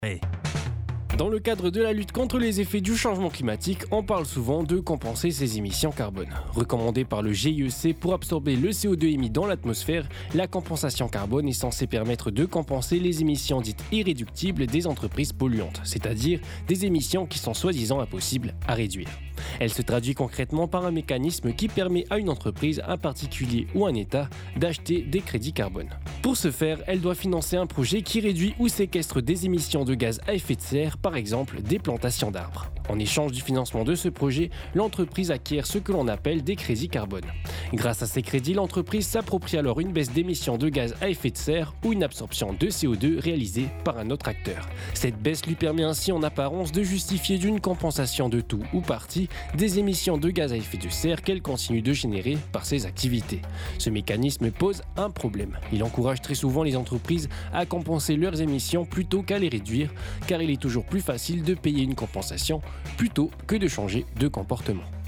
Hey. Dans le cadre de la lutte contre les effets du changement climatique, on parle souvent de compenser ses émissions carbone. Recommandée par le GIEC pour absorber le CO2 émis dans l'atmosphère, la compensation carbone est censée permettre de compenser les émissions dites irréductibles des entreprises polluantes, c'est-à-dire des émissions qui sont soi-disant impossibles à réduire. Elle se traduit concrètement par un mécanisme qui permet à une entreprise, un particulier ou un État d'acheter des crédits carbone. Pour ce faire, elle doit financer un projet qui réduit ou séquestre des émissions de gaz à effet de serre, par exemple des plantations d'arbres. En échange du financement de ce projet, l'entreprise acquiert ce que l'on appelle des crédits carbone. Grâce à ces crédits, l'entreprise s'approprie alors une baisse d'émissions de gaz à effet de serre ou une absorption de CO2 réalisée par un autre acteur. Cette baisse lui permet ainsi en apparence de justifier d'une compensation de tout ou partie des émissions de gaz à effet de serre qu'elle continue de générer par ses activités. Ce mécanisme pose un problème. Il encourage très souvent les entreprises à compenser leurs émissions plutôt qu'à les réduire, car il est toujours plus facile de payer une compensation plutôt que de changer de comportement.